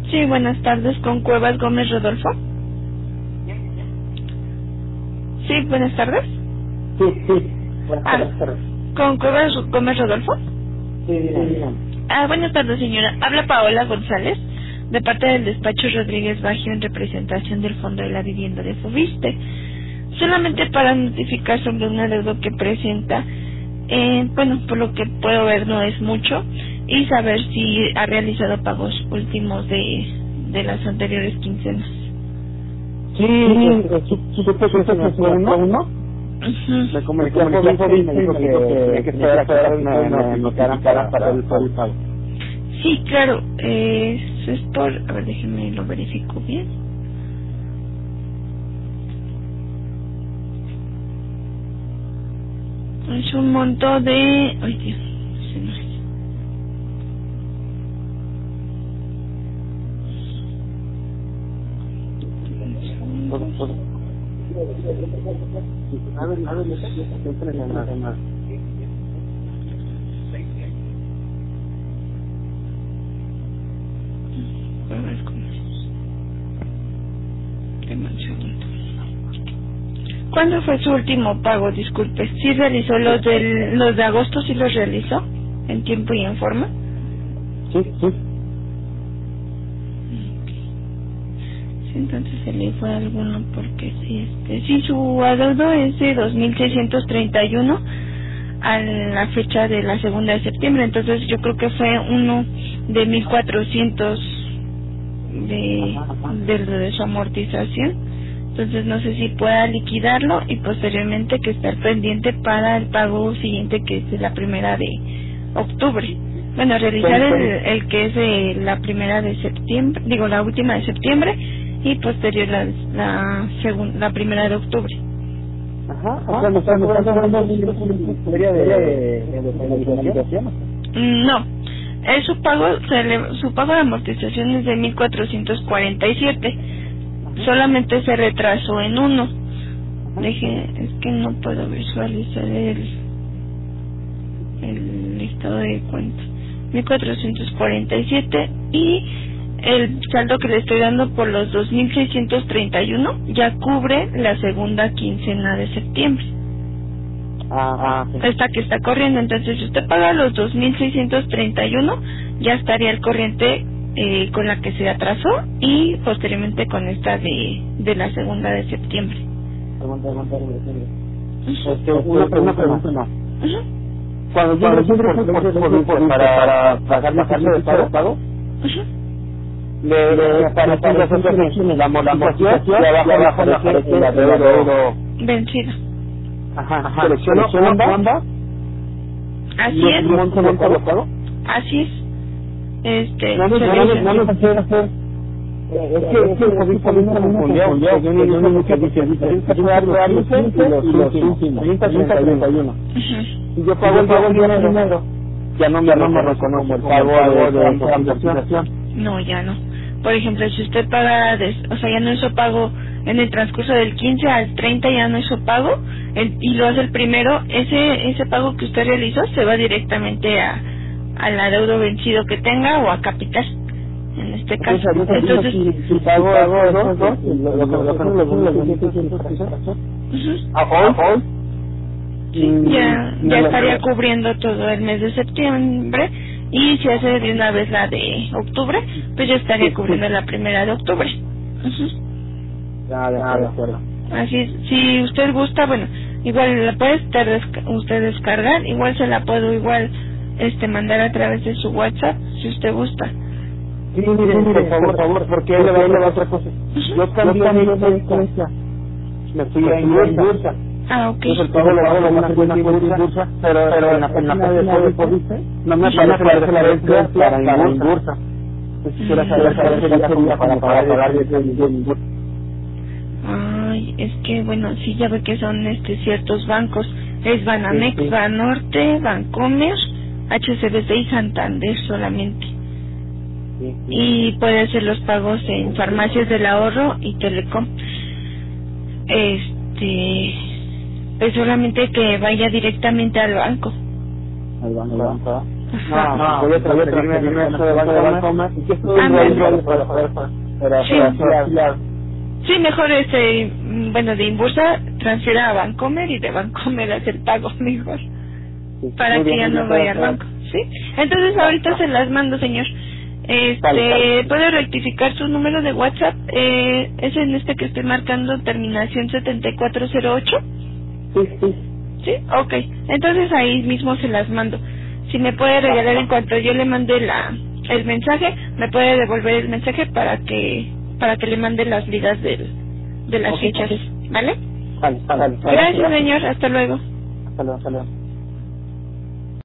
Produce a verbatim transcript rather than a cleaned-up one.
Sí, buenas tardes, con Cuevas Gómez Rodolfo. Sí, buenas tardes. Sí, sí. Buenas Ah, tardes. con Cuevas Gómez Rodolfo. Sí, dígame. Ah, buenas tardes, señora. Habla Paola González, de parte del despacho Rodríguez Baggio en representación del Fondo de la Vivienda de Fobiste. Solamente para notificar sobre un adeudo que presenta, eh, bueno, por lo que puedo ver no es mucho, y saber si ha realizado pagos últimos de, de las anteriores quincenas. Sí, este, su- supe que se me fue uno. uno. Ujú. Me comuniqué a Fobiste y me dijo que tenía que esperar a que me me notificaran para para el para el pago. Sí, claro, eh, eso es por... A ver, déjenme lo verifico bien. Es un monto de... Ay, Dios, se me hace. Pues, pues, a ver, a ver, siempre me nada más. A ver cómo es. Deme un segundo. ¿Cuándo fue su último pago? Disculpe. ¿Sí realizó los, del, los de agosto? ¿Sí los realizó? ¿En tiempo y en forma? Sí, sí. Sí, entonces se le fue alguno porque sí, este, sí, su adeudo es de dos mil seiscientos treinta y uno a la fecha de la segunda de septiembre, entonces yo creo que fue uno de mil cuatrocientos de, de, de su amortización, entonces no sé si pueda liquidarlo y posteriormente que estar pendiente para el pago siguiente que es de la primera de octubre. Bueno, realizar el, el que es de la primera de septiembre, digo la última de septiembre y posterior la la, segun, la primera de octubre. Ajá, o sea, me están cobrando un sería de finalización. No, es su pago, se le, su pago de amortización es de mil cuatrocientos cuarenta y siete, solamente se retrasó en uno. Deje, es que no puedo visualizar el, el listado de cuentas. mil cuatrocientos cuarenta y siete y el saldo que le estoy dando por los dos mil seiscientos treinta y uno ya cubre la segunda quincena de septiembre. Ah, ah, Esta que está corriendo, entonces si usted paga los dos mil seiscientos treinta y uno ya estaría el corriente eh, con la que se atrasó y posteriormente con esta de, de la segunda de septiembre. Aguanta, aguanta, aguanta. Ujú. Este, una pregunta más. Ujú. Cuando yo ingreso por por por por para pagar mi fecha de pago, pago Ujú. le le aparece las opciones, la amortización y abajo le aparece el adeudo. Vencido. Ajá, selecciono Honda Así y es. el monto lo pago. Así es. Este, No, no, se no, le- no, no, no, hacer, hacer. Es que, es que el COVID también me confundió, porque yo no digo que dice, treinta los quince y los últimos, treinta, treinta y uno. Ujú. Y yo pago el pago de dinero, ya no me reconoce el pago de amortización. No, ya no. Por ejemplo, si usted paga, des- o sea, ya no hizo pago en el transcurso del quince al treinta, ya no hizo pago, el- y lo hace el primero, ese ese pago que usted realizó se va directamente a al adeudo vencido que tenga o a capital, en este caso. Entonces, si, si pago esos dos, lo lo que lo que los seiscientos ujú, a hoy, sí, ya, ya estaría cubriendo todo el mes de septiembre, y si hace de una vez la de octubre, pues ya estaría cubriendo la primera de octubre. Ujú. Ya, de acuerdo. Así es. Si usted gusta, bueno, igual la puede usted, desca- usted descargar, igual se la puedo igual este mandar a través de su WhatsApp, si usted gusta. Sí, mire, por favor, por favor, porque él le va a otra cosa. Yo cambié mi licencia, me fui a Inbursa. Ah, ok. Entonces el pago lo hago en una cuenta Inbursa, pero, pero en la página de Fobiste no me aparece la referencia para Inbursa. Entonces quisiera saber cuál sería la forma para pagar el Inbursa. Ay, es que bueno, sí, ya ve que son este ciertos bancos. Es Banamex, Sí, sí. Banorte, Bancomer, H C B C y Santander solamente. Sí, sí. Y puede hacer los pagos en farmacias del ahorro y Telecom. Este, pues solamente que vaya directamente al banco. Al banco. No, no, voy a transferirme a eso de Bancomer. ¿Y qué estoy viendo para poder para Sí, mejor este, bueno, de Inbursa transfiera a Bancomer y de Bancomer hace el pago mejor. Sí, para que bien, ya no vaya al banco, ¿sí? Entonces claro, ahorita claro. se las mando, señor. Este, vale, vale. ¿Puede rectificar su número de WhatsApp? Eh, ¿Es en este que estoy marcando, terminación setenta y cuatro cero ocho? Sí, sí. ¿Sí? Ok. Entonces ahí mismo se las mando. Si me puede regalar en cuanto yo le mande la el mensaje, me puede devolver el mensaje para que para que le mande las ligas del, de las okay, fichas, okay. ¿Vale? Vale, vale, vale. Gracias, señor. Hasta luego. Hasta luego, hasta luego.